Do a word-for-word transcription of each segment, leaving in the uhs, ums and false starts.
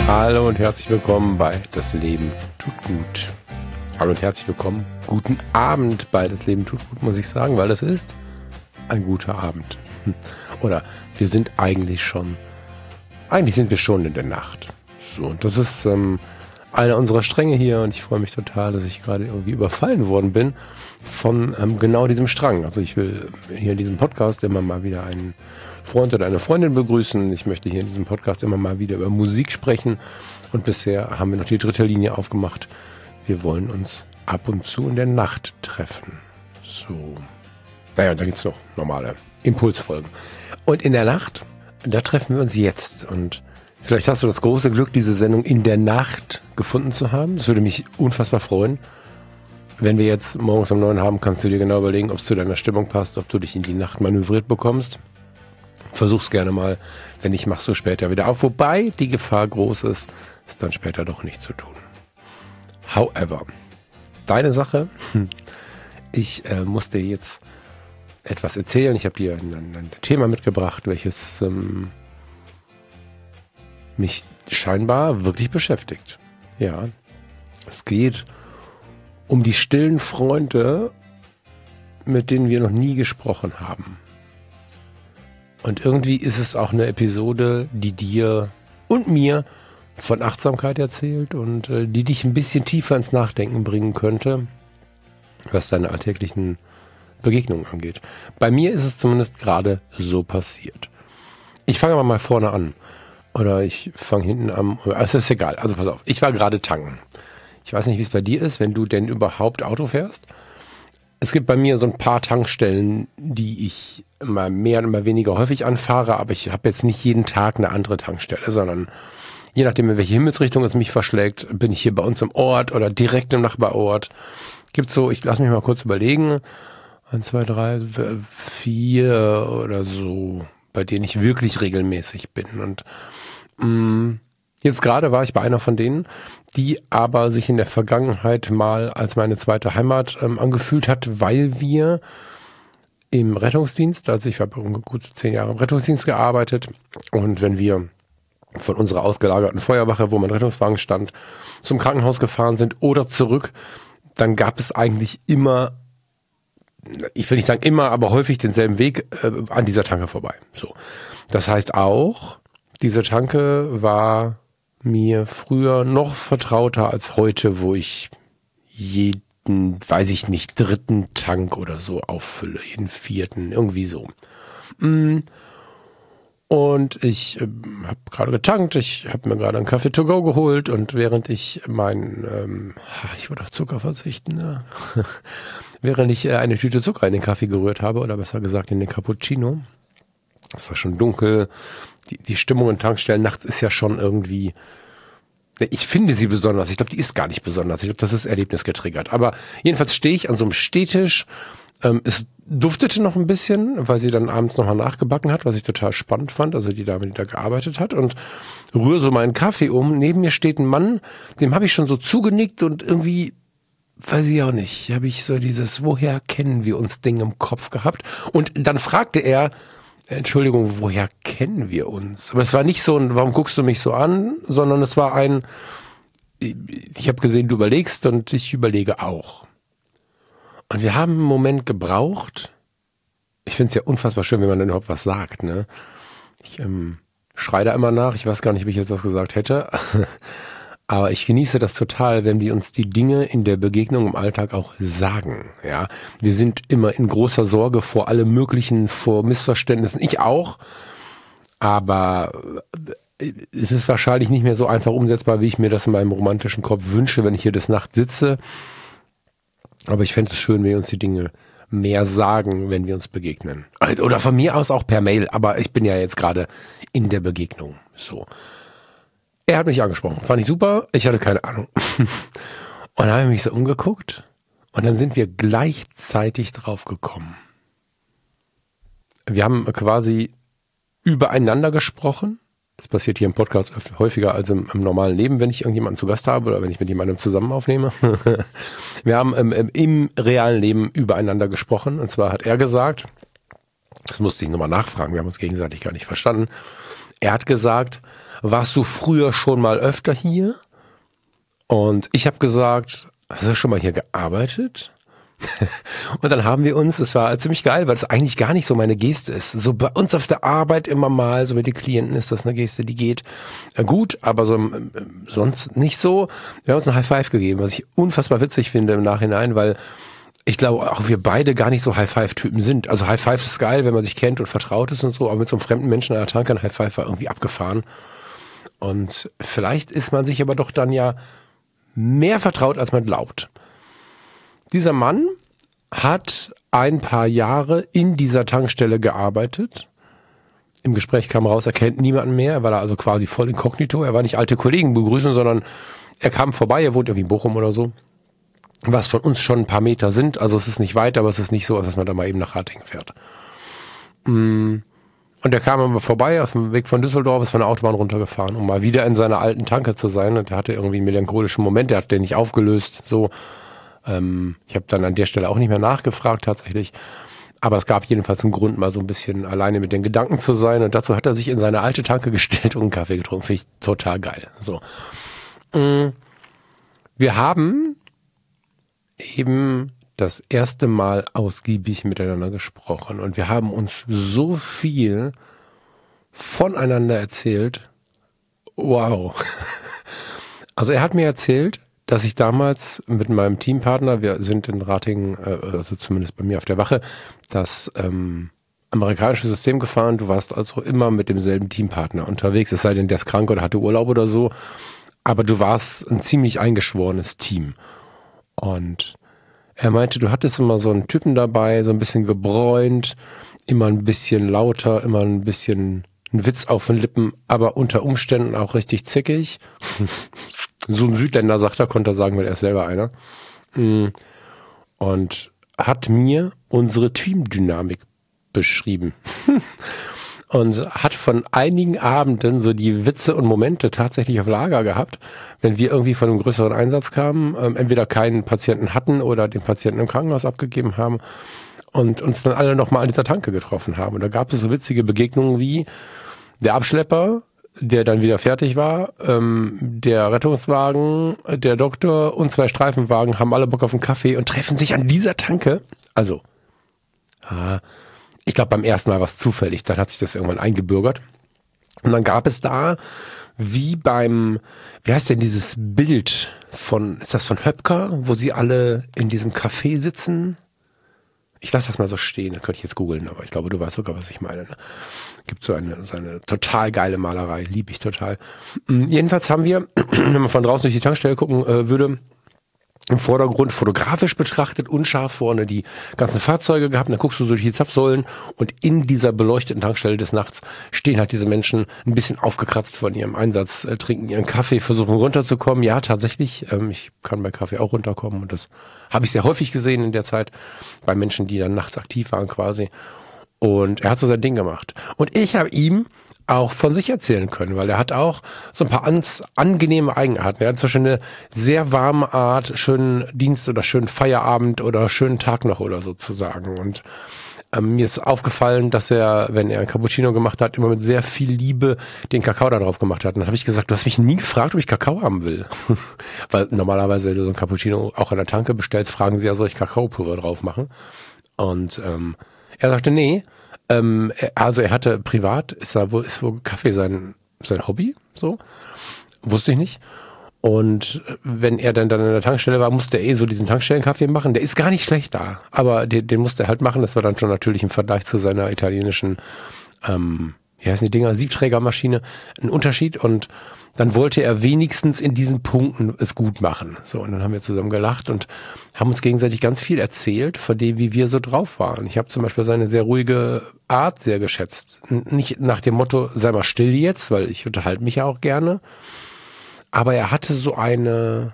Hallo und herzlich willkommen bei Das Leben tut gut. Hallo und herzlich willkommen. Guten Abend bei Das Leben tut gut, muss ich sagen, weil das ist ein guter Abend. Oder wir sind eigentlich schon, eigentlich sind wir schon in der Nacht. So, und das ist ähm, eine unserer Stränge hier und ich freue mich total, dass ich gerade irgendwie überfallen worden bin von ähm, genau diesem Strang. Also ich will hier in diesem Podcast immer mal wieder einen Freund oder eine Freundin begrüßen. Ich möchte hier in diesem Podcast immer mal wieder über Musik sprechen und bisher haben wir noch die dritte Linie aufgemacht. Wir wollen uns ab und zu in der Nacht treffen. So. Naja, da gibt es noch normale Impulsfolgen. Und in der Nacht, da treffen wir uns jetzt. Und vielleicht hast du das große Glück, diese Sendung in der Nacht gefunden zu haben. Das würde mich unfassbar freuen. Wenn wir jetzt morgens um neun haben, kannst du dir genau überlegen, ob es zu deiner Stimmung passt, ob du dich in die Nacht manövriert bekommst. Versuch's gerne mal, wenn nicht, machst du später wieder auf. Wobei die Gefahr groß ist, es dann später doch nicht zu tun. However, deine Sache. Ich äh, muss dir jetzt etwas erzählen. Ich habe dir ein, ein Thema mitgebracht, welches ähm, mich scheinbar wirklich beschäftigt. Ja, es geht um die stillen Freunde, mit denen wir noch nie gesprochen haben. Und irgendwie ist es auch eine Episode, die dir und mir von Achtsamkeit erzählt und äh, die dich ein bisschen tiefer ins Nachdenken bringen könnte, was deine alltäglichen Begegnungen angeht. Bei mir ist es zumindest gerade so passiert. Ich fange aber mal vorne an. Oder ich fange hinten an. Also ist egal. Also pass auf. Ich war gerade tanken. Ich weiß nicht, wie es bei dir ist, wenn du denn überhaupt Auto fährst. Es gibt bei mir so ein paar Tankstellen, die ich immer mehr und immer weniger häufig anfahre, aber ich habe jetzt nicht jeden Tag eine andere Tankstelle, sondern je nachdem, in welche Himmelsrichtung es mich verschlägt, bin ich hier bei uns im Ort oder direkt im Nachbarort. Gibt so, ich lass mich mal kurz überlegen, eins, zwei, drei, vier oder so, bei denen ich wirklich regelmäßig bin. Und mh, jetzt gerade war ich bei einer von denen, die aber sich in der Vergangenheit mal als meine zweite Heimat ähm, angefühlt hat, weil wir im Rettungsdienst, also ich habe gut zehn Jahre im Rettungsdienst gearbeitet und wenn wir von unserer ausgelagerten Feuerwache, wo mein Rettungswagen stand, zum Krankenhaus gefahren sind oder zurück, dann gab es eigentlich immer, ich will nicht sagen immer, aber häufig denselben Weg äh, an dieser Tanke vorbei. So, das heißt auch, diese Tanke war mir früher noch vertrauter als heute, wo ich jeden, weiß ich nicht, dritten Tank oder so auffülle, jeden vierten, irgendwie so. Und ich äh, habe gerade getankt, ich habe mir gerade einen Kaffee to go geholt und während ich meinen, ähm, ich wollte auf Zucker verzichten, ne? während ich äh, eine Tüte Zucker in den Kaffee gerührt habe, oder besser gesagt in den Cappuccino, es war schon dunkel, die, die Stimmung in Tankstellen nachts ist ja schon irgendwie, ich finde sie besonders, ich glaube, die ist gar nicht besonders, ich glaube, das ist Erlebnis getriggert, aber jedenfalls stehe ich an so einem Stehtisch, ähm, es duftete noch ein bisschen, weil sie dann abends nochmal nachgebacken hat, was ich total spannend fand, also die Dame, die da gearbeitet hat, und rühre so meinen Kaffee um, neben mir steht ein Mann, dem habe ich schon so zugenickt und irgendwie, weiß ich auch nicht, habe ich so dieses, woher kennen wir uns Ding im Kopf gehabt, und dann fragte er, Entschuldigung, woher kennen wir uns? Aber es war nicht so ein, warum guckst du mich so an, sondern es war ein, ich habe gesehen, du überlegst und ich überlege auch. Und wir haben einen Moment gebraucht. Ich finde es ja unfassbar schön, wenn man dann überhaupt was sagt, ne? Ich ähm, schreie da immer nach, ich weiß gar nicht, ob ich jetzt was gesagt hätte. Aber ich genieße das total, wenn wir uns die Dinge in der Begegnung im Alltag auch sagen. Ja, wir sind immer in großer Sorge vor allem möglichen, vor Missverständnissen. Ich auch. Aber es ist wahrscheinlich nicht mehr so einfach umsetzbar, wie ich mir das in meinem romantischen Kopf wünsche, wenn ich hier des Nachts sitze. Aber ich fände es schön, wenn wir uns die Dinge mehr sagen, wenn wir uns begegnen. Oder von mir aus auch per Mail. Aber ich bin ja jetzt gerade in der Begegnung. So. Er hat mich angesprochen. Fand ich super. Ich hatte keine Ahnung. Und dann habe ich mich so umgeguckt. Und dann sind wir gleichzeitig drauf gekommen. Wir haben quasi übereinander gesprochen. Das passiert hier im Podcast häufiger als im, im normalen Leben, wenn ich irgendjemanden zu Gast habe oder wenn ich mit jemandem zusammen aufnehme. Wir haben im, im, im realen Leben übereinander gesprochen. Und zwar hat er gesagt, das musste ich nochmal nachfragen, wir haben uns gegenseitig gar nicht verstanden. Er hat gesagt, warst du früher schon mal öfter hier? Und ich habe gesagt, hast du schon mal hier gearbeitet? Und dann haben wir uns, es war ziemlich geil, weil es eigentlich gar nicht so meine Geste ist. So bei uns auf der Arbeit immer mal, so mit den Klienten ist das eine Geste, die geht äh, gut, aber so äh, sonst nicht so. Wir haben uns ein High Five gegeben, was ich unfassbar witzig finde im Nachhinein, weil ich glaube auch wir beide gar nicht so High Five Typen sind. Also High Five ist geil, wenn man sich kennt und vertraut ist und so, aber mit so einem fremden Menschen an der Tanke ein High Five war irgendwie abgefahren. Und vielleicht ist man sich aber doch dann ja mehr vertraut, als man glaubt. Dieser Mann hat ein paar Jahre in dieser Tankstelle gearbeitet. Im Gespräch kam raus, er kennt niemanden mehr. Er war da also quasi voll inkognito. Er war nicht alte Kollegen begrüßen, sondern er kam vorbei. Er wohnt irgendwie in Bochum oder so. Was von uns schon ein paar Meter sind. Also es ist nicht weit, aber es ist nicht so, dass man da mal eben nach Ratingen fährt. Und er kam immer vorbei auf dem Weg von Düsseldorf, ist von der Autobahn runtergefahren, um mal wieder in seiner alten Tanke zu sein. Und er hatte irgendwie einen melancholischen Moment. Der hat den nicht aufgelöst. So. Ich habe dann an der Stelle auch nicht mehr nachgefragt tatsächlich, aber es gab jedenfalls einen Grund, mal so ein bisschen alleine mit den Gedanken zu sein und dazu hat er sich in seine alte Tanke gestellt und einen Kaffee getrunken. Finde ich total geil. So, wir haben eben das erste Mal ausgiebig miteinander gesprochen und wir haben uns so viel voneinander erzählt. Wow. Also er hat mir erzählt, dass ich damals mit meinem Teampartner, wir sind in Ratingen, also zumindest bei mir auf der Wache, das ähm, amerikanische System gefahren. Du warst also immer mit demselben Teampartner unterwegs, es sei denn, der ist krank oder hatte Urlaub oder so. Aber du warst ein ziemlich eingeschworenes Team. Und er meinte, du hattest immer so einen Typen dabei, so ein bisschen gebräunt, immer ein bisschen lauter, immer ein bisschen ein Witz auf den Lippen, aber unter Umständen auch richtig zickig. So ein Südländer, sagt er, konnte er sagen, weil er ist selber einer. Und hat mir unsere Teamdynamik beschrieben. Und hat von einigen Abenden so die Witze und Momente tatsächlich auf Lager gehabt, wenn wir irgendwie von einem größeren Einsatz kamen, ähm, entweder keinen Patienten hatten oder den Patienten im Krankenhaus abgegeben haben und uns dann alle nochmal an dieser Tanke getroffen haben. Und da gab es so witzige Begegnungen wie der Abschlepper, der dann wieder fertig war, ähm, der Rettungswagen, der Doktor und zwei Streifenwagen haben alle Bock auf einen Kaffee und treffen sich an dieser Tanke. Also, ah, ich glaube beim ersten Mal war es zufällig, dann hat sich das irgendwann eingebürgert. Und dann gab es da, wie beim, wie heißt denn dieses Bild von, ist das von Höpker, wo sie alle in diesem Café sitzen? Ich lasse das mal so stehen, das könnte ich jetzt googeln, aber ich glaube, du weißt sogar, was ich meine. Ne? Gibt so eine, so eine total geile Malerei, liebe ich total. Jedenfalls haben wir, wenn man von draußen durch die Tankstelle gucken äh, würde, im Vordergrund fotografisch betrachtet, unscharf vorne die ganzen Fahrzeuge gehabt. Und dann guckst du so durch die Zapfsäulen und in dieser beleuchteten Tankstelle des Nachts stehen halt diese Menschen ein bisschen aufgekratzt von ihrem Einsatz, äh, trinken ihren Kaffee, versuchen runterzukommen. Ja, tatsächlich, ähm, ich kann bei Kaffee auch runterkommen und das habe ich sehr häufig gesehen in der Zeit bei Menschen, die dann nachts aktiv waren quasi. Und er hat so sein Ding gemacht. Und ich habe ihm auch von sich erzählen können, weil er hat auch so ein paar ans, angenehme Eigenarten. Er hat zum Beispiel eine sehr warme Art, schönen Dienst oder schönen Feierabend oder schönen Tag noch oder so zu sagen. Und ähm, mir ist aufgefallen, dass er, wenn er ein Cappuccino gemacht hat, immer mit sehr viel Liebe den Kakao da drauf gemacht hat. Und dann habe ich gesagt, du hast mich nie gefragt, ob ich Kakao haben will. Weil normalerweise, wenn du so ein Cappuccino auch an der Tanke bestellst, fragen sie ja, soll ich Kakaopulver drauf machen? Und ähm, er sagte, nee, Ähm, also er hatte privat, ist da wohl, ist wohl Kaffee sein, sein Hobby, so. Wusste ich nicht. Und wenn er dann, dann in der Tankstelle war, musste er eh so diesen Tankstellenkaffee machen. Der ist gar nicht schlecht da, aber den, den musste er halt machen. Das war dann schon natürlich im Vergleich zu seiner italienischen, ähm, wie heißen die Dinger, Siebträgermaschine, ein Unterschied. Und dann wollte er wenigstens in diesen Punkten es gut machen. So, und dann haben wir zusammen gelacht und haben uns gegenseitig ganz viel erzählt von dem, wie wir so drauf waren. Ich habe zum Beispiel seine sehr ruhige Art sehr geschätzt. Nicht nach dem Motto, sei mal still jetzt, weil ich unterhalte mich ja auch gerne. Aber er hatte so eine,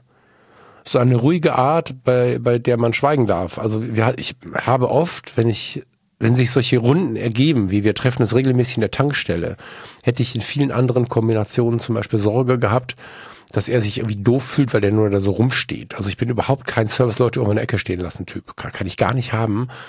so eine ruhige Art, bei, bei der man schweigen darf. Also wir, ich habe oft, wenn ich Wenn sich solche Runden ergeben, wie wir treffen uns regelmäßig in der Tankstelle, hätte ich in vielen anderen Kombinationen zum Beispiel Sorge gehabt, dass er sich irgendwie doof fühlt, weil der nur da so rumsteht. Also ich bin überhaupt kein Service-Leute irgendwo in der Ecke stehen lassen Typ. Kann, kann ich gar nicht haben.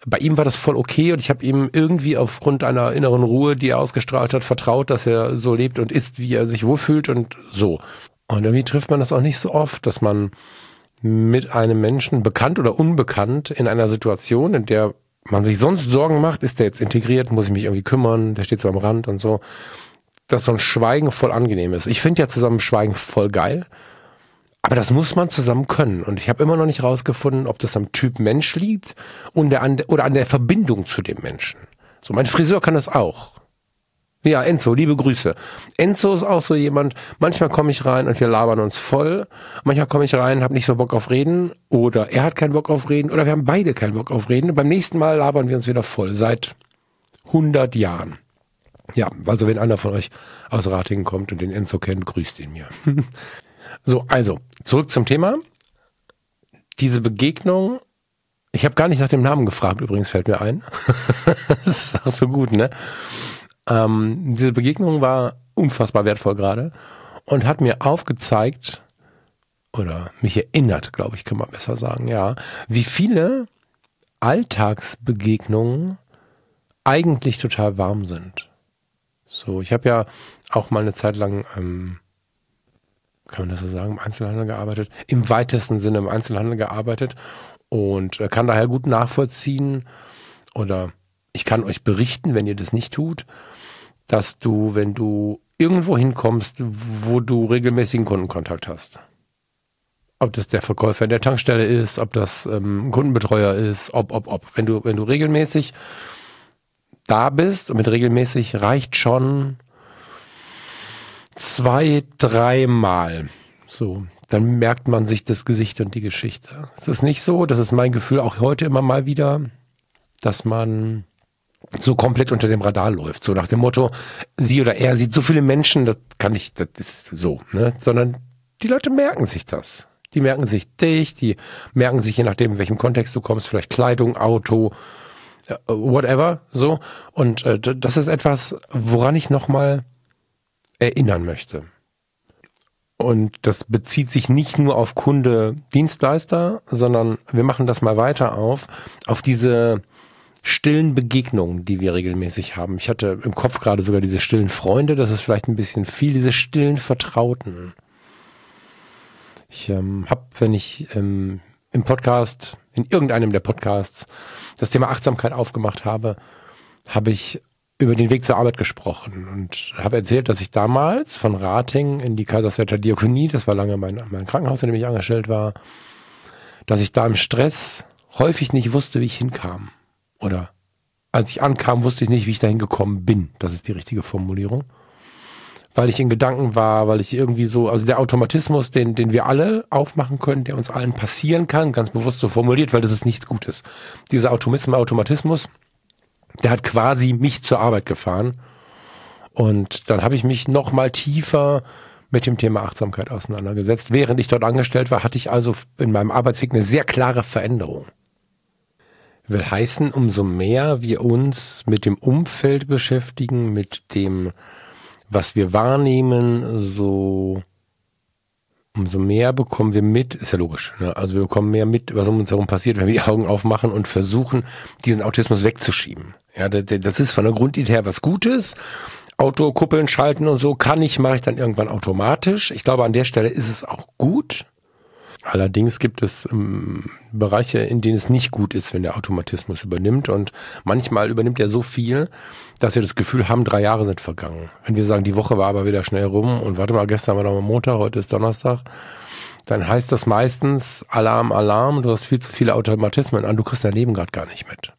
bei ihm war das voll okay und ich habe ihm irgendwie aufgrund einer inneren Ruhe, die er ausgestrahlt hat, vertraut, dass er so lebt und ist, wie er sich wohlfühlt und so. Und irgendwie trifft man das auch nicht so oft, dass man mit einem Menschen, bekannt oder unbekannt, in einer Situation, in der man sich sonst Sorgen macht, ist der jetzt integriert, muss ich mich irgendwie kümmern, der steht so am Rand und so, dass so ein Schweigen voll angenehm ist. Ich finde ja zusammen Schweigen voll geil, aber das muss man zusammen können. Und ich habe immer noch nicht rausgefunden, ob das am Typ Mensch liegt und der, an der, oder an der Verbindung zu dem Menschen. So, mein Friseur kann das auch. Ja, Enzo, liebe Grüße. Enzo ist auch so jemand, manchmal komme ich rein und wir labern uns voll. Manchmal komme ich rein, habe nicht so Bock auf Reden oder er hat keinen Bock auf Reden oder wir haben beide keinen Bock auf Reden. Und beim nächsten Mal labern wir uns wieder voll, seit hundert Jahren. Ja, also wenn einer von euch aus Ratingen kommt und den Enzo kennt, grüßt ihn mir. So, also, zurück zum Thema. Diese Begegnung, ich habe gar nicht nach dem Namen gefragt, übrigens fällt mir ein. Das ist auch so gut, ne? Ähm, diese Begegnung war unfassbar wertvoll gerade und hat mir aufgezeigt, oder mich erinnert, glaube ich, kann man besser sagen, ja, wie viele Alltagsbegegnungen eigentlich total warm sind. So, ich habe ja auch mal eine Zeit lang, ähm, kann man das so sagen, im Einzelhandel gearbeitet, im weitesten Sinne im Einzelhandel gearbeitet und äh, kann daher gut nachvollziehen oder ich kann euch berichten, wenn ihr das nicht tut, dass du, wenn du irgendwo hinkommst, wo du regelmäßigen Kundenkontakt hast, ob das der Verkäufer in der Tankstelle ist, ob das ähm, ein Kundenbetreuer ist, ob, ob, ob, wenn du, wenn du regelmäßig da bist und mit regelmäßig reicht schon zwei, dreimal. So, dann merkt man sich das Gesicht und die Geschichte. Es ist nicht so, das ist mein Gefühl auch heute immer mal wieder, dass man so komplett unter dem Radar läuft. So nach dem Motto, sie oder er sieht so viele Menschen, das kann ich, das ist so, ne? Sondern die Leute merken sich das. Die merken sich dich, die merken sich, je nachdem, in welchem Kontext du kommst, vielleicht Kleidung, Auto, whatever, so. Und äh, das ist etwas, woran ich nochmal erinnern möchte. Und das bezieht sich nicht nur auf Kunde, Dienstleister, sondern wir machen das mal weiter auf, auf diese stillen Begegnungen, die wir regelmäßig haben. Ich hatte im Kopf gerade sogar diese stillen Freunde, das ist vielleicht ein bisschen viel, diese stillen Vertrauten. Ich ähm, habe, wenn ich ähm, im Podcast, in irgendeinem der Podcasts, das Thema Achtsamkeit aufgemacht habe, habe ich über den Weg zur Arbeit gesprochen und habe erzählt, dass ich damals von Ratingen in die Kaiserswerther Diakonie, das war lange mein, mein Krankenhaus, in dem ich angestellt war, dass ich da im Stress häufig nicht wusste, wie ich hinkam. Oder als ich ankam, wusste ich nicht, wie ich dahin gekommen bin. Das ist die richtige Formulierung. Weil ich in Gedanken war, weil ich irgendwie so, also der Automatismus, den, den wir alle aufmachen können, der uns allen passieren kann, ganz bewusst so formuliert, weil das ist nichts Gutes. Dieser Automatismus, Automatismus, der hat quasi mich zur Arbeit gefahren. Und dann habe ich mich noch mal tiefer mit dem Thema Achtsamkeit auseinandergesetzt. Während ich dort angestellt war, hatte ich also in meinem Arbeitsweg eine sehr klare Veränderung. Will heißen, umso mehr wir uns mit dem Umfeld beschäftigen, mit dem, was wir wahrnehmen, so umso mehr bekommen wir mit, ist ja logisch, ne? Also wir bekommen mehr mit, was um uns herum passiert, wenn wir die Augen aufmachen und versuchen, diesen Autismus wegzuschieben. Ja, das ist von der Grundidee her was Gutes. Auto, Kuppeln, Schalten und so kann ich, mache ich dann irgendwann automatisch. Ich glaube, an der Stelle ist es auch gut. Allerdings gibt es ähm, Bereiche, in denen es nicht gut ist, wenn der Automatismus übernimmt. Und manchmal übernimmt er so viel, dass wir das Gefühl haben, drei Jahre sind vergangen. Wenn wir sagen, die Woche war aber wieder schnell rum und warte mal, gestern war noch mal Montag, heute ist Donnerstag, dann heißt das meistens Alarm, Alarm, du hast viel zu viele Automatismen an, du kriegst dein Leben gerade gar nicht mit.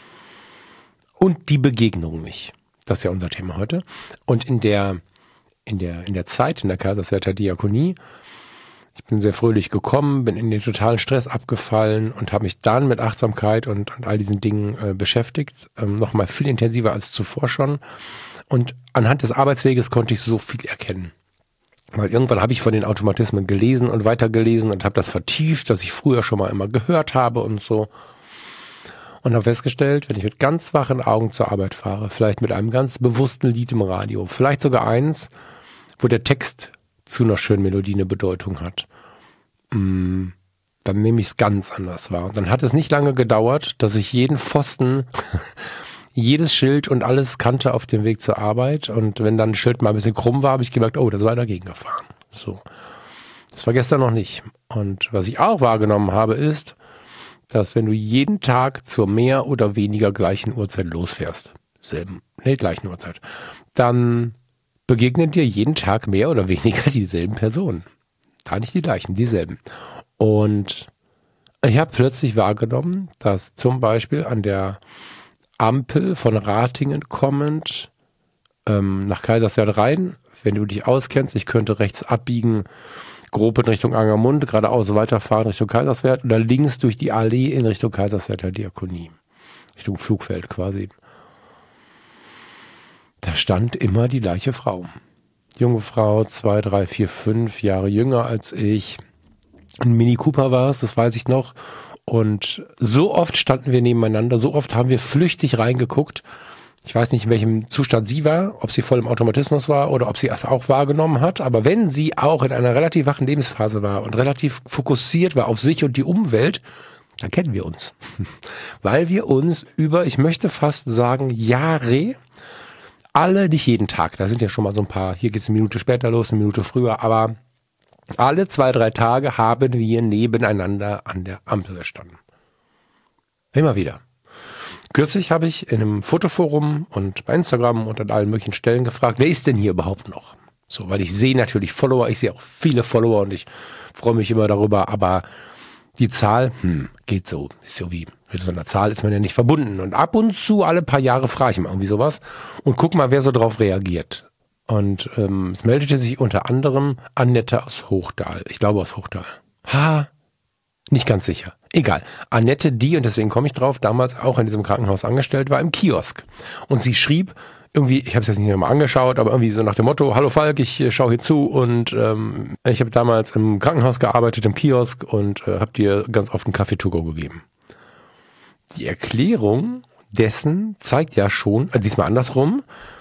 Und die Begegnung nicht. Das ist ja unser Thema heute. Und in der, in der, in der Zeit, in der Kaiserswerther Diakonie, ich bin sehr fröhlich gekommen, bin in den totalen Stress abgefallen und habe mich dann mit Achtsamkeit und, und all diesen Dingen äh, beschäftigt. Ähm, Nochmal viel intensiver als zuvor schon. Und anhand des Arbeitsweges konnte ich so viel erkennen. Weil irgendwann habe ich von den Automatismen gelesen und weitergelesen und habe das vertieft, das ich früher schon mal immer gehört habe und so. Und habe festgestellt, wenn ich mit ganz wachen Augen zur Arbeit fahre, vielleicht mit einem ganz bewussten Lied im Radio, vielleicht sogar eins, wo der Text zu einer schönen Melodie eine Bedeutung hat, dann nehme ich es ganz anders wahr. Und dann hat es nicht lange gedauert, dass ich jeden Pfosten, jedes Schild und alles kannte auf dem Weg zur Arbeit. Und wenn dann ein Schild mal ein bisschen krumm war, habe ich gemerkt, oh, das war dagegen gefahren. So. Das war gestern noch nicht. Und was ich auch wahrgenommen habe, ist, dass wenn du jeden Tag zur mehr oder weniger gleichen Uhrzeit losfährst, selben, nee, gleichen Uhrzeit, dann begegnen dir jeden Tag mehr oder weniger dieselben Personen. Da nicht die gleichen, dieselben. Und ich habe plötzlich wahrgenommen, dass zum Beispiel an der Ampel von Ratingen kommend ähm, nach Kaiserswerth rein, wenn du dich auskennst, ich könnte rechts abbiegen, grob in Richtung Angermund, geradeaus weiterfahren Richtung Kaiserswerth oder links durch die Allee in Richtung Kaiserswerther Diakonie, Richtung Flugfeld quasi. Da stand immer die gleiche Frau. Junge Frau, zwei, drei, vier, fünf Jahre jünger als ich. Ein Mini Cooper war es, das weiß ich noch. Und so oft standen wir nebeneinander, so oft haben wir flüchtig reingeguckt. Ich weiß nicht, in welchem Zustand sie war, ob sie voll im Automatismus war oder ob sie es auch wahrgenommen hat. Aber wenn sie auch in einer relativ wachen Lebensphase war und relativ fokussiert war auf sich und die Umwelt, dann kennen wir uns. Weil wir uns über, ich möchte fast sagen, Jahre, alle, nicht jeden Tag, da sind ja schon mal so ein paar, hier geht es eine Minute später los, eine Minute früher, aber alle zwei, drei Tage haben wir nebeneinander an der Ampel gestanden. Immer wieder. Kürzlich habe ich in einem Fotoforum und bei Instagram und an allen möglichen Stellen gefragt, wer ist denn hier überhaupt noch? So, weil ich sehe natürlich Follower, ich sehe auch viele Follower und ich freue mich immer darüber, aber die Zahl, hm, geht so, ist so wie, mit so einer Zahl ist man ja nicht verbunden. Und ab und zu, alle paar Jahre, frage ich mal irgendwie sowas und guck mal, wer so drauf reagiert. Und ähm, es meldete sich unter anderem Annette aus Hochdahl. Ich glaube aus Hochdahl. Ha, nicht ganz sicher. Egal. Annette, die, und deswegen komme ich drauf, damals auch in diesem Krankenhaus angestellt war, im Kiosk. Und sie schrieb irgendwie, ich habe es jetzt nicht nochmal angeschaut, aber irgendwie so nach dem Motto, hallo Falk, ich äh, schaue hier zu und ähm, ich habe damals im Krankenhaus gearbeitet, im Kiosk und äh, habe dir ganz oft einen Kaffee to go gegeben. Die Erklärung dessen zeigt ja schon, äh, diesmal andersrum,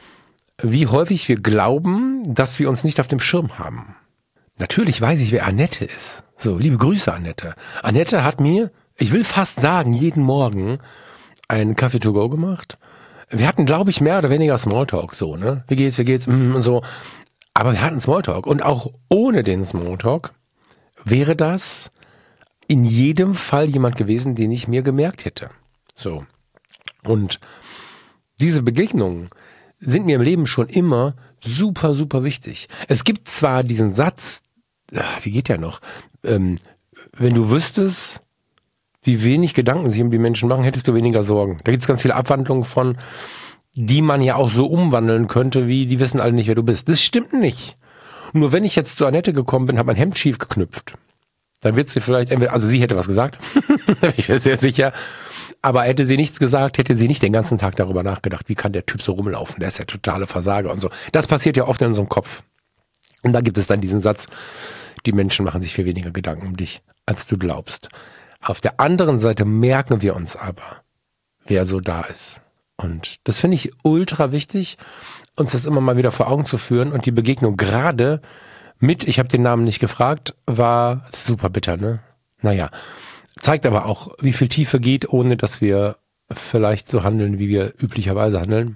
wie häufig wir glauben, dass wir uns nicht auf dem Schirm haben. Natürlich weiß ich, wer Annette ist. So, liebe Grüße, Annette. Annette hat mir, ich will fast sagen, jeden Morgen einen Kaffee to go gemacht. Wir hatten, glaube ich, mehr oder weniger Smalltalk, so, ne? Wie geht's, wie geht's, mm, und so. Aber wir hatten Smalltalk. Und auch ohne den Smalltalk wäre das in jedem Fall jemand gewesen, den ich mir gemerkt hätte. So. Und diese Begegnungen sind mir im Leben schon immer super, super wichtig. Es gibt zwar diesen Satz, wie geht der noch? Ähm, wenn du wüsstest, wie wenig Gedanken sich um die Menschen machen, hättest du weniger Sorgen. Da gibt es ganz viele Abwandlungen von, die man ja auch so umwandeln könnte, wie die wissen alle nicht, wer du bist. Das stimmt nicht. Nur wenn ich jetzt zu Annette gekommen bin, habe mein Hemd schief geknüpft. Dann wird sie vielleicht, entweder, also sie hätte was gesagt, ich bin sehr sicher, aber hätte sie nichts gesagt, hätte sie nicht den ganzen Tag darüber nachgedacht, wie kann der Typ so rumlaufen, der ist ja totale Versager und so. Das passiert ja oft in unserem Kopf. Und da gibt es dann diesen Satz, die Menschen machen sich viel weniger Gedanken um dich, als du glaubst. Auf der anderen Seite merken wir uns aber, wer so da ist. Und das finde ich ultra wichtig, uns das immer mal wieder vor Augen zu führen. Und die Begegnung gerade mit, ich habe den Namen nicht gefragt, war super bitter, ne? Naja, zeigt aber auch, wie viel Tiefe geht, ohne dass wir vielleicht so handeln, wie wir üblicherweise handeln.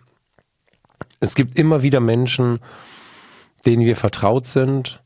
Es gibt immer wieder Menschen, denen wir vertraut sind,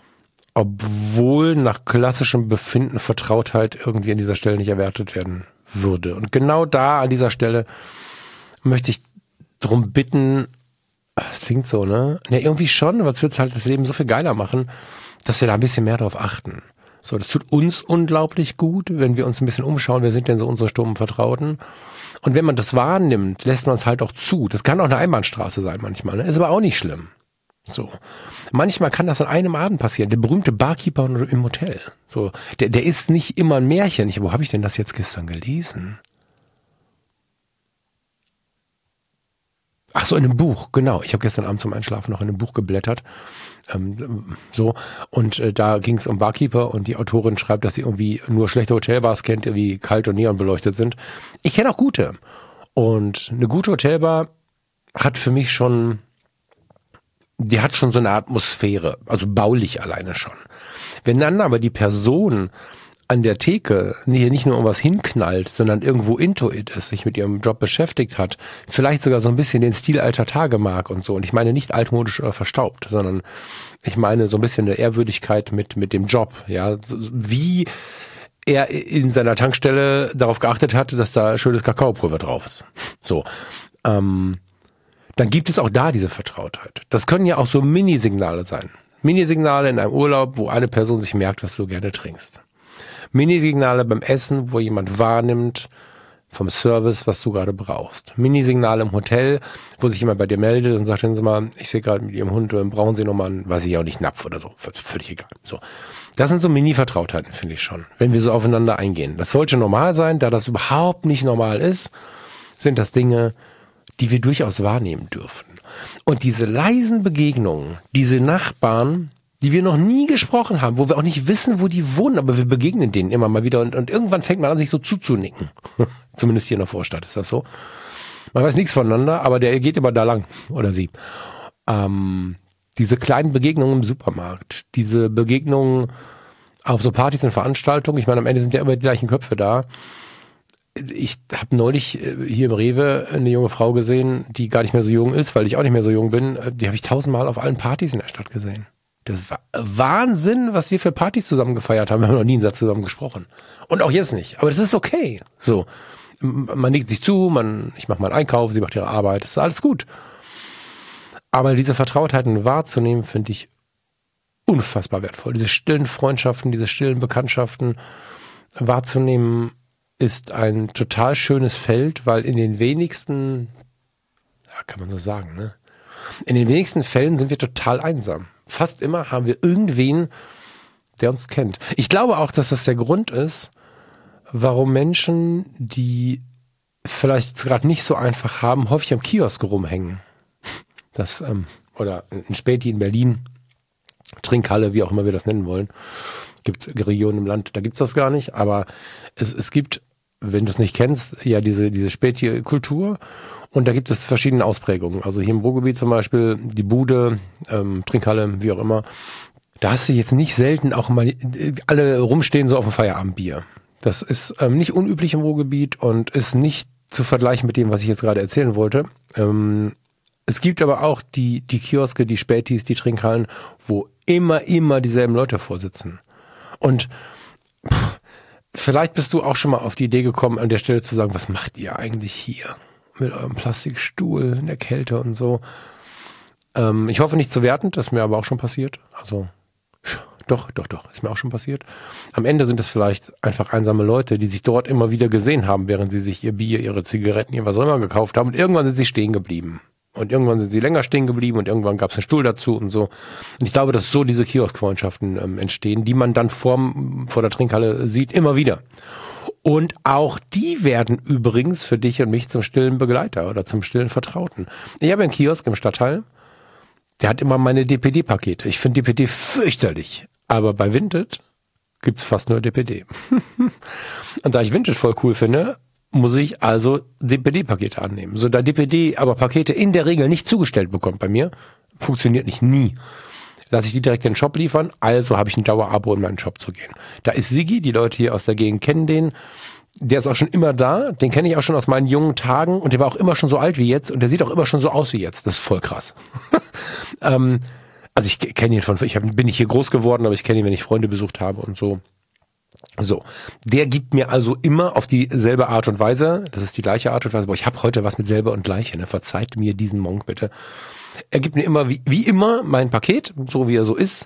obwohl nach klassischem Befinden Vertrautheit irgendwie an dieser Stelle nicht erwartet werden würde. Und genau da, an dieser Stelle, möchte ich darum bitten, das klingt so, ne? Ne, irgendwie schon, aber es wird halt das Leben so viel geiler machen, dass wir da ein bisschen mehr drauf achten. So, das tut uns unglaublich gut, wenn wir uns ein bisschen umschauen, wer sind denn so unsere stummen Vertrauten? Und wenn man das wahrnimmt, lässt man es halt auch zu. Das kann auch eine Einbahnstraße sein manchmal, ne? Ist aber auch nicht schlimm. So. Manchmal kann das an einem Abend passieren. Der berühmte Barkeeper im Hotel. So, der, der ist nicht immer ein Märchen. Ich, wo habe ich denn das jetzt gestern gelesen? Ach so, in einem Buch, genau. Ich habe gestern Abend zum Einschlafen noch in einem Buch geblättert. Ähm, so, und äh, da ging es um Barkeeper und die Autorin schreibt, dass sie irgendwie nur schlechte Hotelbars kennt, die irgendwie kalt und neon beleuchtet sind. Ich kenne auch gute. Und eine gute Hotelbar hat für mich schon, die hat schon so eine Atmosphäre, also baulich alleine schon. Wenn dann aber die Person an der Theke hier nicht nur irgendwas hinknallt, sondern irgendwo into it ist, sich mit ihrem Job beschäftigt hat, vielleicht sogar so ein bisschen den Stil alter Tage mag und so. Und ich meine nicht altmodisch oder verstaubt, sondern ich meine so ein bisschen eine Ehrwürdigkeit mit mit dem Job. Ja, wie er in seiner Tankstelle darauf geachtet hatte, dass da schönes Kakaopulver drauf ist. So, ähm, dann gibt es auch da diese Vertrautheit. Das können ja auch so Minisignale sein. Minisignale in einem Urlaub, wo eine Person sich merkt, was du gerne trinkst. Minisignale beim Essen, wo jemand wahrnimmt vom Service, was du gerade brauchst. Minisignale im Hotel, wo sich jemand bei dir meldet und sagt, hören Sie mal, ich sehe gerade mit Ihrem Hund, brauchen Sie nochmal einen, weiß ich auch nicht, Napf oder so. Völlig egal. So. Das sind so Mini-Vertrautheiten, finde ich schon, wenn wir so aufeinander eingehen. Das sollte normal sein, da das überhaupt nicht normal ist, sind das Dinge, die wir durchaus wahrnehmen dürfen. Und diese leisen Begegnungen, diese Nachbarn, die wir noch nie gesprochen haben, wo wir auch nicht wissen, wo die wohnen, aber wir begegnen denen immer mal wieder und, und irgendwann fängt man an, sich so zuzunicken. Zumindest hier in der Vorstadt ist das so. Man weiß nichts voneinander, aber der geht immer da lang, oder sie. Ähm, diese kleinen Begegnungen im Supermarkt, diese Begegnungen auf so Partys und Veranstaltungen, ich meine, am Ende sind ja immer die gleichen Köpfe da. Ich habe neulich hier im Rewe eine junge Frau gesehen, die gar nicht mehr so jung ist, weil ich auch nicht mehr so jung bin. Die habe ich tausendmal auf allen Partys in der Stadt gesehen. Das war Wahnsinn, was wir für Partys zusammen gefeiert haben. Wir haben noch nie einen Satz zusammen gesprochen. Und auch jetzt nicht. Aber das ist okay. So, man nickt sich zu, man, ich mache meinen Einkauf, sie macht ihre Arbeit, das ist alles gut. Aber diese Vertrautheiten wahrzunehmen, finde ich unfassbar wertvoll. Diese stillen Freundschaften, diese stillen Bekanntschaften wahrzunehmen, ist ein total schönes Feld, weil in den wenigsten, ja, kann man so sagen, ne? In den wenigsten Fällen sind wir total einsam. Fast immer haben wir irgendwen, der uns kennt. Ich glaube auch, dass das der Grund ist, warum Menschen, die vielleicht gerade nicht so einfach haben, häufig am Kiosk rumhängen. Das, ähm, oder ein Späti in Berlin, Trinkhalle, wie auch immer wir das nennen wollen. Es gibt Regionen im Land, da gibt's das gar nicht, aber es, es gibt, wenn du es nicht kennst, ja diese, diese Späti-Kultur. Und da gibt es verschiedene Ausprägungen. Also hier im Ruhrgebiet zum Beispiel, die Bude, ähm, Trinkhalle, wie auch immer. Da hast du jetzt nicht selten auch mal alle rumstehen so auf dem Feierabendbier. Das ist ähm, nicht unüblich im Ruhrgebiet und ist nicht zu vergleichen mit dem, was ich jetzt gerade erzählen wollte. Ähm, es gibt aber auch die, die Kioske, die Spätis, die Trinkhallen, wo immer, immer dieselben Leute vorsitzen. Und pff, vielleicht bist du auch schon mal auf die Idee gekommen, an der Stelle zu sagen, was macht ihr eigentlich hier? Mit eurem Plastikstuhl in der Kälte und so. Ähm, ich hoffe nicht zu wertend, das ist mir aber auch schon passiert. Also, doch, doch, doch, ist mir auch schon passiert. Am Ende sind es vielleicht einfach einsame Leute, die sich dort immer wieder gesehen haben, während sie sich ihr Bier, ihre Zigaretten, ihr was auch immer gekauft haben. Und irgendwann sind sie stehen geblieben. Und irgendwann sind sie länger stehen geblieben und irgendwann gab es einen Stuhl dazu und so. Und ich glaube, dass so diese Kioskfreundschaften ähm, entstehen, die man dann vorm, vor der Trinkhalle sieht, immer wieder. Und auch die werden übrigens für dich und mich zum stillen Begleiter oder zum stillen Vertrauten. Ich habe einen Kiosk im Stadtteil, der hat immer meine D P D-Pakete. Ich finde D P D fürchterlich, aber bei Vinted gibt's fast nur D P D. Und da ich Vinted voll cool finde, muss ich also D P D-Pakete annehmen. So, da D P D aber Pakete in der Regel nicht zugestellt bekommt bei mir, funktioniert nicht, nie. Lasse ich die direkt in den Shop liefern, also habe ich ein Dauerabo, in meinen Shop zu gehen. Da ist Sigi, die Leute hier aus der Gegend kennen den, der ist auch schon immer da, den kenne ich auch schon aus meinen jungen Tagen und der war auch immer schon so alt wie jetzt und der sieht auch immer schon so aus wie jetzt, das ist voll krass. ähm, also ich kenne ihn von, ich hab, bin nicht hier groß geworden, aber ich kenne ihn, wenn ich Freunde besucht habe und so. So, der gibt mir also immer auf dieselbe Art und Weise, das ist die gleiche Art und Weise, boah, ich habe heute was mit selber und gleiche, ne? Verzeiht mir diesen Monk bitte. Er gibt mir immer, wie, wie immer, mein Paket, so wie er so ist.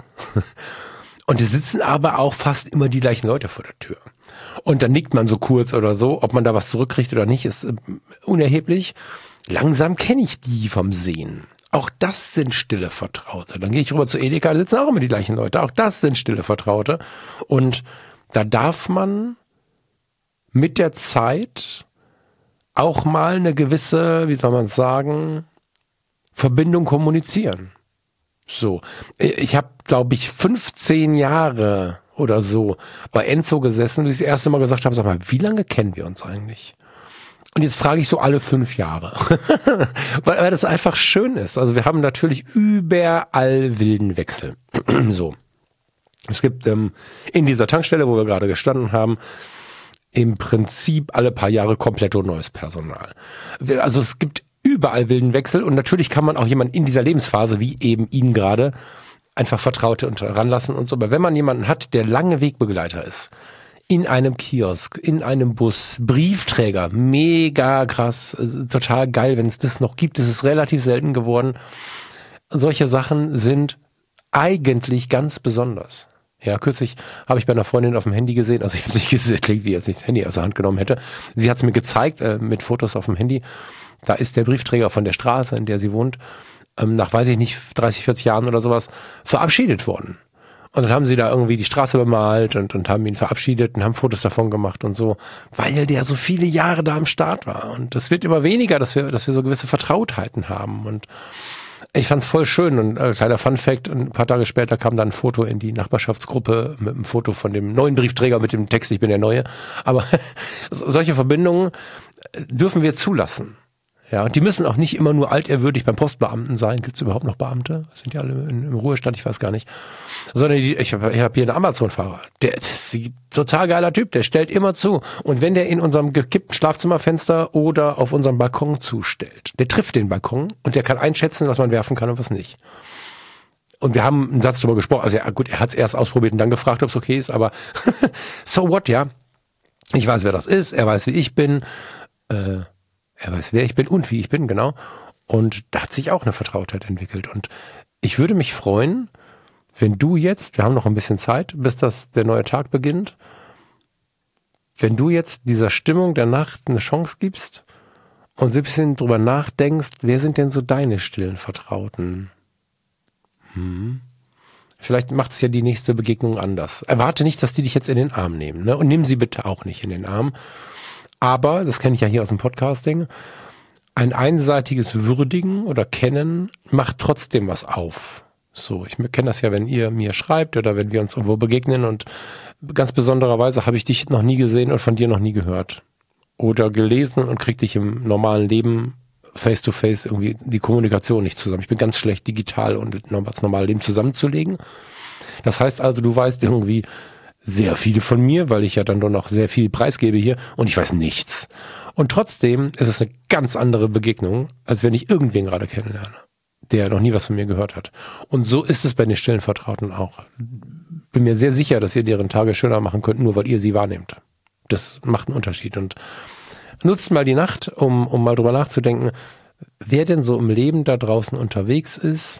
Und es sitzen aber auch fast immer die gleichen Leute vor der Tür. Und dann nickt man so kurz oder so, ob man da was zurückkriegt oder nicht, ist äh, unerheblich. Langsam kenne ich die vom Sehen. Auch das sind stille Vertraute. Dann gehe ich rüber zu Edeka, da sitzen auch immer die gleichen Leute. Auch das sind stille Vertraute. Und da darf man mit der Zeit auch mal eine gewisse, wie soll man sagen, Verbindung kommunizieren. So, ich habe, glaube ich, fünfzehn Jahre oder so bei Enzo gesessen, und ich das erste Mal gesagt habe, sag mal, wie lange kennen wir uns eigentlich? Und jetzt frage ich so alle fünf Jahre, weil, weil das einfach schön ist. Also wir haben natürlich überall wilden Wechsel. So. Es gibt ähm, in dieser Tankstelle, wo wir gerade gestanden haben, im Prinzip alle paar Jahre komplett neues Personal. Also es gibt überall wilden Wechsel und natürlich kann man auch jemanden in dieser Lebensphase, wie eben ihn gerade, einfach Vertraute und ranlassen und so. Aber wenn man jemanden hat, der lange Wegbegleiter ist, in einem Kiosk, in einem Bus, Briefträger, mega krass, total geil, wenn es das noch gibt, es ist relativ selten geworden. Solche Sachen sind eigentlich ganz besonders. Ja, kürzlich habe ich bei einer Freundin auf dem Handy gesehen, also ich habe nicht gesehen, klingt wie jetzt nicht das Handy aus der Hand genommen hätte. Sie hat es mir gezeigt äh, mit Fotos auf dem Handy. Da ist der Briefträger von der Straße, in der sie wohnt, ähm, nach, weiß ich nicht, dreißig, vierzig Jahren oder sowas, verabschiedet worden. Und dann haben sie da irgendwie die Straße bemalt und, und haben ihn verabschiedet und haben Fotos davon gemacht und so, weil der so viele Jahre da am Start war. Und das wird immer weniger, dass wir, dass wir so gewisse Vertrautheiten haben. Und ich fand's voll schön und äh, kleiner Funfact, ein paar Tage später kam dann ein Foto in die Nachbarschaftsgruppe mit einem Foto von dem neuen Briefträger mit dem Text, ich bin der Neue. Aber solche Verbindungen dürfen wir zulassen. Ja, und die müssen auch nicht immer nur alterwürdig beim Postbeamten sein. Gibt es überhaupt noch Beamte? Sind die alle in, im Ruhestand? Ich weiß gar nicht. Sondern die, ich habe ich hab hier einen Amazon-Fahrer. Der, der ist ein total geiler Typ. Der stellt immer zu. Und wenn der in unserem gekippten Schlafzimmerfenster oder auf unserem Balkon zustellt, der trifft den Balkon und der kann einschätzen, was man werfen kann und was nicht. Und wir haben einen Satz darüber gesprochen. Also ja, gut, er hat es erst ausprobiert und dann gefragt, ob es okay ist. Aber so what, ja. Ich weiß, wer das ist. Er weiß, wie ich bin. Äh, Er weiß, wer ich bin und wie ich bin, genau. Und da hat sich auch eine Vertrautheit entwickelt. Und ich würde mich freuen, wenn du jetzt, wir haben noch ein bisschen Zeit, bis das der neue Tag beginnt, wenn du jetzt dieser Stimmung der Nacht eine Chance gibst und so ein bisschen drüber nachdenkst, wer sind denn so deine stillen Vertrauten? Hm. Vielleicht macht es ja die nächste Begegnung anders. Erwarte nicht, dass die dich jetzt in den Arm nehmen, ne? Und nimm sie bitte auch nicht in den Arm. Aber, das kenne ich ja hier aus dem Podcasting, ein einseitiges Würdigen oder Kennen macht trotzdem was auf. So, ich kenne das ja, wenn ihr mir schreibt oder wenn wir uns irgendwo begegnen und ganz besondererweise habe ich dich noch nie gesehen und von dir noch nie gehört. Oder gelesen und krieg dich im normalen Leben face to face irgendwie die Kommunikation nicht zusammen. Ich bin ganz schlecht digital und das normale Leben zusammenzulegen. Das heißt also, du weißt irgendwie sehr viele von mir, weil ich ja dann doch noch sehr viel preisgebe hier und ich weiß nichts. Und trotzdem ist es eine ganz andere Begegnung, als wenn ich irgendwen gerade kennenlerne, der noch nie was von mir gehört hat. Und so ist es bei den stillen Vertrauten auch. Bin mir sehr sicher, dass ihr deren Tage schöner machen könnt, nur weil ihr sie wahrnehmt. Das macht einen Unterschied. Und nutzt mal die Nacht, um, um mal drüber nachzudenken, wer denn so im Leben da draußen unterwegs ist.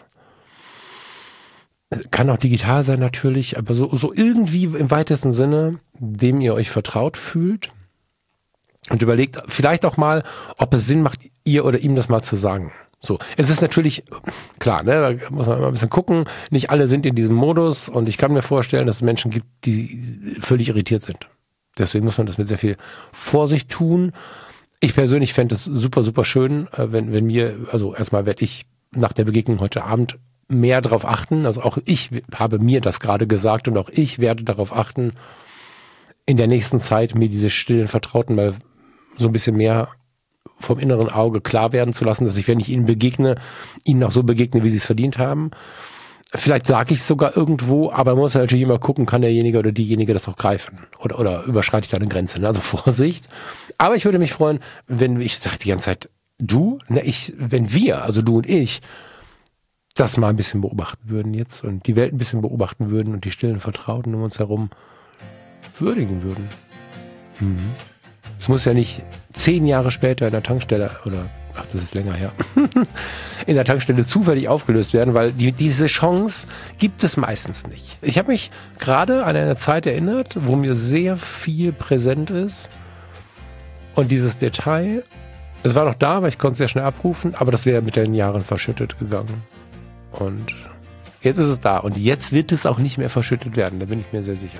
Kann auch digital sein natürlich, aber so, so irgendwie im weitesten Sinne, dem ihr euch vertraut fühlt und überlegt vielleicht auch mal, ob es Sinn macht, ihr oder ihm das mal zu sagen. So, es ist natürlich klar, ne, da muss man immer ein bisschen gucken, nicht alle sind in diesem Modus und ich kann mir vorstellen, dass es Menschen gibt, die völlig irritiert sind. Deswegen muss man das mit sehr viel Vorsicht tun. Ich persönlich fände es super, super schön, wenn, wenn mir, also erstmal werde ich nach der Begegnung heute Abend mehr darauf achten, also auch ich habe mir das gerade gesagt und auch ich werde darauf achten, in der nächsten Zeit mir diese stillen Vertrauten mal so ein bisschen mehr vom inneren Auge klar werden zu lassen, dass ich, wenn ich ihnen begegne, ihnen auch so begegne, wie sie es verdient haben. Vielleicht sage ich es sogar irgendwo, aber man muss ja natürlich immer gucken, kann derjenige oder diejenige das auch greifen oder, oder überschreite ich da eine Grenze, ne? Also Vorsicht. Aber ich würde mich freuen, wenn, ich sage die ganze Zeit, du, ne, ich, wenn wir, also du und ich, das mal ein bisschen beobachten würden jetzt und die Welt ein bisschen beobachten würden und die stillen Vertrauten um uns herum würdigen würden. Mhm. Es muss ja nicht zehn Jahre später in der Tankstelle oder, ach, das ist länger her, in der Tankstelle zufällig aufgelöst werden, weil die, diese Chance gibt es meistens nicht. Ich habe mich gerade an eine Zeit erinnert, wo mir sehr viel präsent ist und dieses Detail, es war noch da, weil ich konnte es sehr schnell abrufen, aber das wäre mit den Jahren verschüttet gegangen. Und jetzt ist es da. Und jetzt wird es auch nicht mehr verschüttet werden. Da bin ich mir sehr sicher.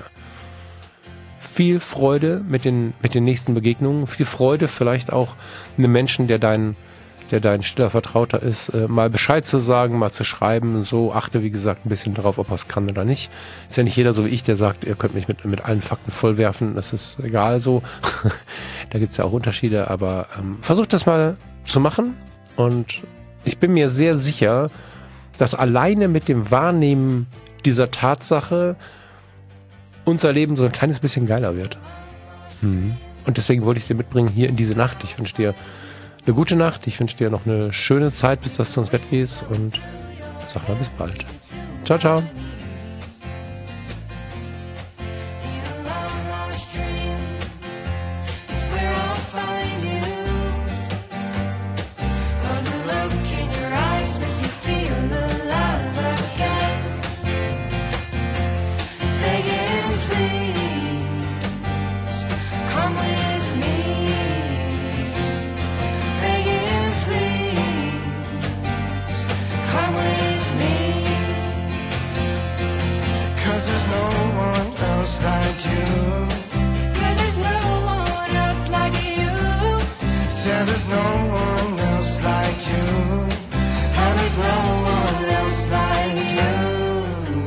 Viel Freude mit den, mit den nächsten Begegnungen. Viel Freude vielleicht auch einem Menschen, der dein, der dein stiller Vertrauter ist, äh, mal Bescheid zu sagen, mal zu schreiben. Und so achte, wie gesagt, ein bisschen darauf, ob er es kann oder nicht. Ist ja nicht jeder so wie ich, der sagt, ihr könnt mich mit, mit allen Fakten vollwerfen. Das ist egal so. Da gibt es ja auch Unterschiede. Aber ähm, versucht das mal zu machen. Und ich bin mir sehr sicher, dass alleine mit dem Wahrnehmen dieser Tatsache unser Leben so ein kleines bisschen geiler wird. Mhm. Und deswegen wollte ich dir mitbringen hier in diese Nacht. Ich wünsche dir eine gute Nacht. Ich wünsche dir noch eine schöne Zeit, bis dass du ins Bett gehst. Und sag mal bis bald. Ciao, ciao. There's no one else like you, and there's no one else like you.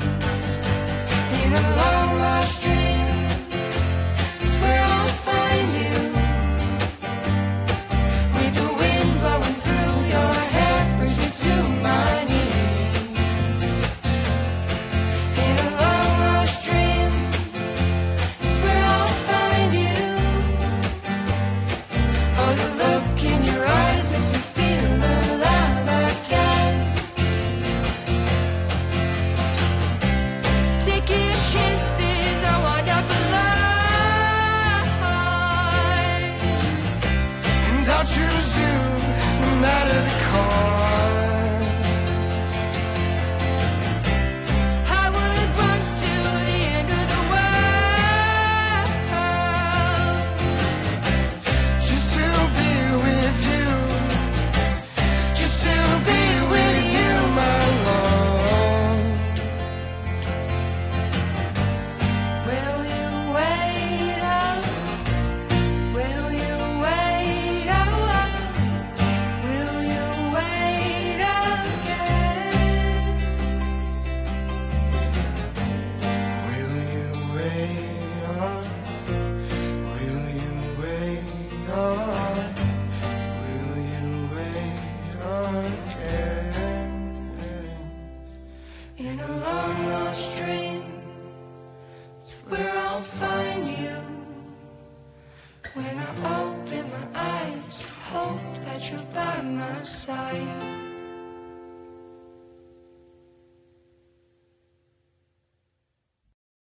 In a long lost dream is where I'll find you, with the wind blowing through your hair, brings me to my knees. In a long lost dream is where I'll find you. Oh, the look in your eyes makes me feel alive again. Taking chances on wonderful lives, and I'll choose you no matter the cost. I would run to the end of the world just to be with you, just to be with you, my love. Will you wait up? Will you wait up? Will you wait again? Will you wait up? Will you wait up? Will you wait again? In a long lost dream, it's where I'll find you. When I open my eyes, hope that you're by my side.